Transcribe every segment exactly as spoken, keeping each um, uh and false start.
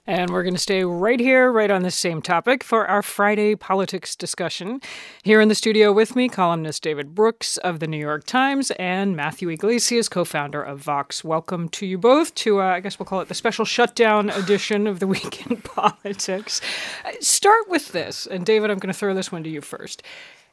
And we're going to stay right here, right on this same topic for our Friday politics discussion. Here in the studio with me, columnist David Brooks of The New York Times and Matthew Yglesias, co-founder of Vox. Welcome to you both to, uh, I guess we'll call it the special shutdown edition of the Week in Politics. Start with this, and David, I'm going to throw this one to you first.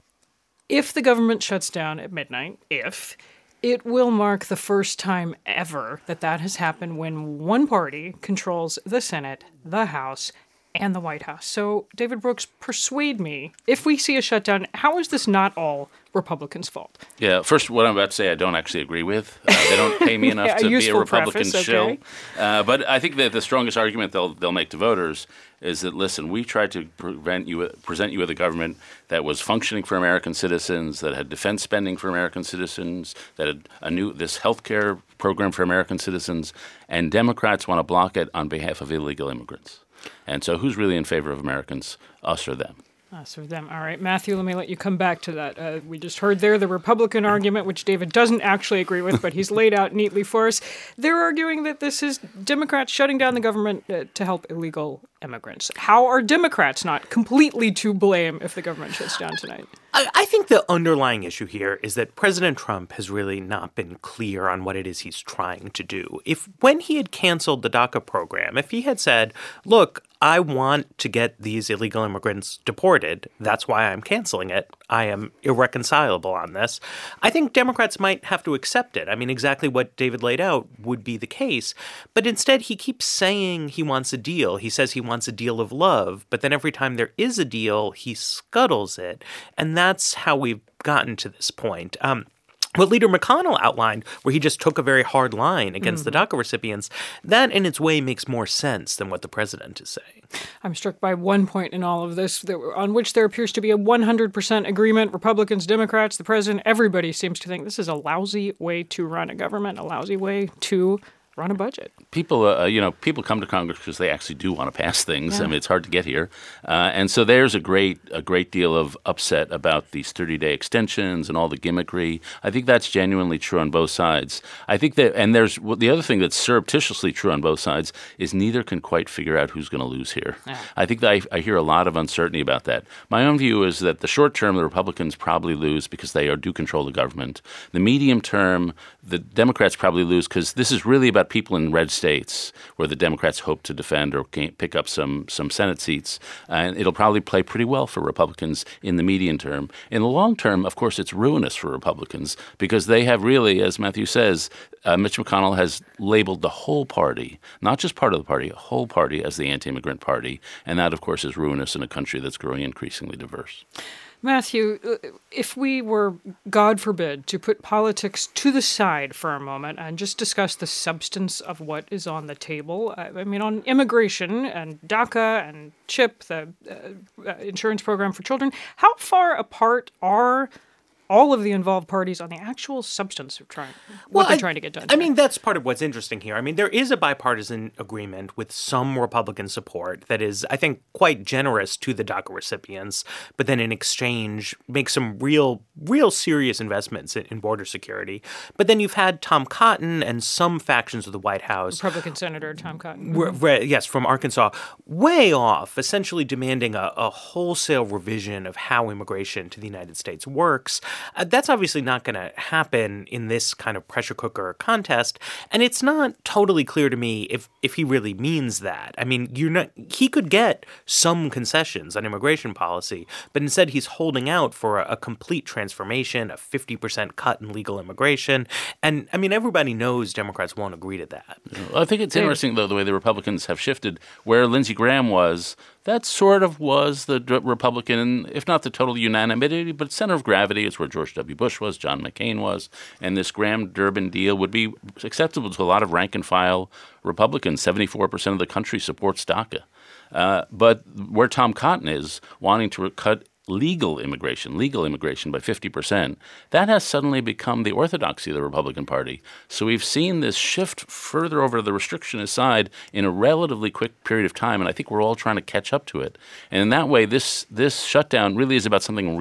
If the government shuts down at midnight, if... it will mark the first time ever that that has happened when one party controls the Senate, the House, and the White House. So, David Brooks, persuade me, if we see a shutdown, how is this not all Republicans' fault? Yeah, first, what I'm about to say, I don't actually agree with. Uh, they don't pay me enough yeah, to a be a Republican preface, shill. Okay. Uh, but I think that the strongest argument they'll they'll make to voters is that, listen, we tried to prevent you, present you with a government that was functioning for American citizens, that had defense spending for American citizens, that had a new this health care program for American citizens, and Democrats want to block it on behalf of illegal immigrants. And so who's really in favor of Americans, us or them? Us or them. All right, Matthew, let me let you come back to that. Uh, we just heard there the Republican argument, which David doesn't actually agree with, but he's laid out neatly for us. They're arguing that this is Democrats shutting down the government uh, to help illegal immigrants. How are Democrats not completely to blame if the government shuts down tonight? I, I think the underlying issue here is that President Trump has really not been clear on what it is he's trying to do. If when he had canceled the DACA program, if he had said, look, I want to get these illegal immigrants deported. That's why I'm canceling it. I am irreconcilable on this. I think Democrats might have to accept it. I mean, exactly what David laid out would be the case. But instead, he keeps saying he wants a deal. He says he wants a deal of love. But then every time there is a deal, he scuttles it. And that's how we've gotten to this point. Um, What Leader McConnell outlined, where he just took a very hard line against mm-hmm. the DACA recipients, that in its way makes more sense than what the president is saying. I'm struck by one point in all of this that, on which there appears to be a one hundred percent agreement. Republicans, Democrats, the president, everybody seems to think this is a lousy way to run a government, a lousy way to run a budget. People, uh, you know, people come to Congress because they actually do want to pass things. Yeah. I mean, it's hard to get here, uh, and so there's a great, a great deal of upset about these thirty-day extensions and all the gimmickry. I think that's genuinely true on both sides. I think that, and there's well, the other thing that's surreptitiously true on both sides is neither can quite figure out who's going to lose here. Yeah. I think that I, I hear a lot of uncertainty about that. My own view is that the short term, the Republicans probably lose because they are, do control the government. The medium term, the Democrats probably lose because this is really about people in red states where the Democrats hope to defend or pick up some some Senate seats. And it'll probably play pretty well for Republicans in the medium term. In the long term, of course, it's ruinous for Republicans because they have really, as Matthew says, uh, Mitch McConnell has labeled the whole party, not just part of the party, a whole party as the anti-immigrant party. And that, of course, is ruinous in a country that's growing increasingly diverse. Matthew, if we were, God forbid, to put politics to the side for a moment and just discuss the substance of what is on the table, I mean, on immigration and DACA and CHIP, the uh, insurance program for children, how far apart are all of the involved parties on the actual substance of trying what well, they're I, trying to get done? I mean, that's part of what's interesting here. I mean, there is a bipartisan agreement with some Republican support that is, I think, quite generous to the DACA recipients, but then in exchange makes some real, real serious investments in, in border security. But then you've had Tom Cotton and some factions of the White House, Republican Senator Tom Cotton, were, were, yes, from Arkansas, way off, essentially demanding a, a wholesale revision of how immigration to the United States works. Uh, that's obviously not going to happen in this kind of pressure cooker contest, and it's not totally clear to me if, if he really means that. I mean, you're not. He could get some concessions on immigration policy, but instead he's holding out for a, a complete transformation, a fifty percent cut in legal immigration, and I mean, everybody knows Democrats won't agree to that. Well, I think it's interesting, though, the way the Republicans have shifted. Where Lindsey Graham was, that sort of was the Republican, if not the total unanimity, but center of gravity is where George W. Bush was, John McCain was, and this Graham-Durbin deal would be acceptable to a lot of rank-and-file Republicans. seventy-four percent of the country supports DACA. Uh, but where Tom Cotton is, wanting to cut legal immigration, legal immigration by fifty percent, that has suddenly become the orthodoxy of the Republican Party. So we've seen this shift further over to the restrictionist side in a relatively quick period of time, and I think we're all trying to catch up to it. And in that way, this this shutdown really is about something real.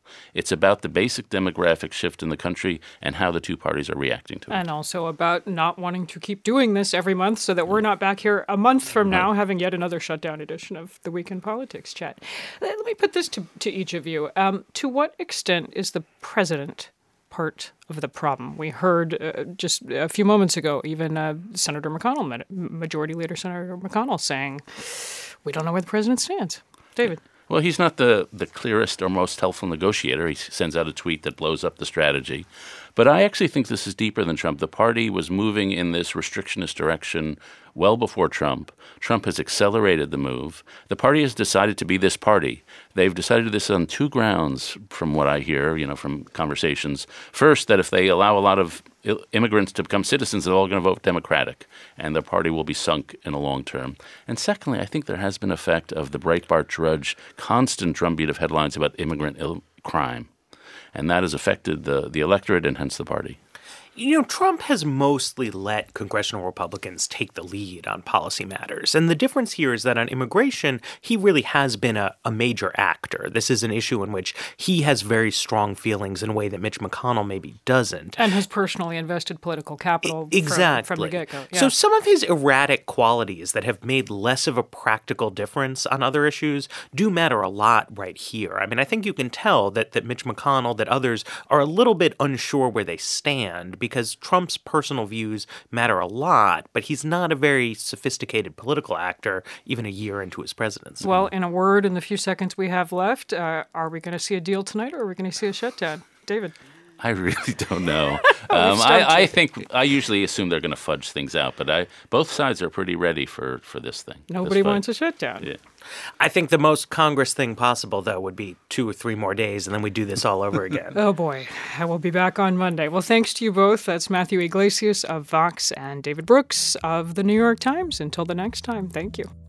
It's about the basic demographic shift in the country and how the two parties are reacting to it. And also about not wanting to keep doing this every month so that we're not back here a month from now having yet another shutdown edition of the Week in Politics chat. Let me put this to, to each of you. Um, to what extent is the president part of the problem? We heard uh, just a few moments ago, even uh, Senator McConnell, Majority Leader Senator McConnell, saying, we don't know where the president stands. David. Well, he's not the, the clearest or most helpful negotiator. He sends out a tweet that blows up the strategy. But I actually think this is deeper than Trump. The party was moving in this restrictionist direction well before Trump. Trump has accelerated the move. The party has decided to be this party. They've decided this on two grounds from what I hear, you know, from conversations. First, that if they allow a lot of immigrants to become citizens, they're all going to vote Democratic, and their party will be sunk in the long term. And secondly, I think there has been effect of the Breitbart Drudge constant drumbeat of headlines about immigrant Ill- crime. And that has affected the, the electorate and hence the party. You know, Trump has mostly let congressional Republicans take the lead on policy matters. And the difference here is that on immigration, he really has been a, a major actor. This is an issue in which he has very strong feelings in a way that Mitch McConnell maybe doesn't. And has personally invested political capital exactly. from, from the get-go. Yeah. So some of his erratic qualities that have made less of a practical difference on other issues do matter a lot right here. I mean, I think you can tell that, that Mitch McConnell, that others are a little bit unsure where they stand because Trump's personal views matter a lot, but he's not a very sophisticated political actor even a year into his presidency. Well, in a word, in the few seconds we have left, uh, are we going to see a deal tonight or are we going to see a shutdown? David? I really don't know. um, I, I think I usually assume they're going to fudge things out, but I both sides are pretty ready for, for this thing. Nobody this wants a shutdown. Yeah. I think the most Congress thing possible, though, would be two or three more days, and then we do this all over again. Oh, boy. I will be back on Monday. Well, thanks to you both. That's Matthew Yglesias of Vox and David Brooks of The New York Times. Until the next time, thank you.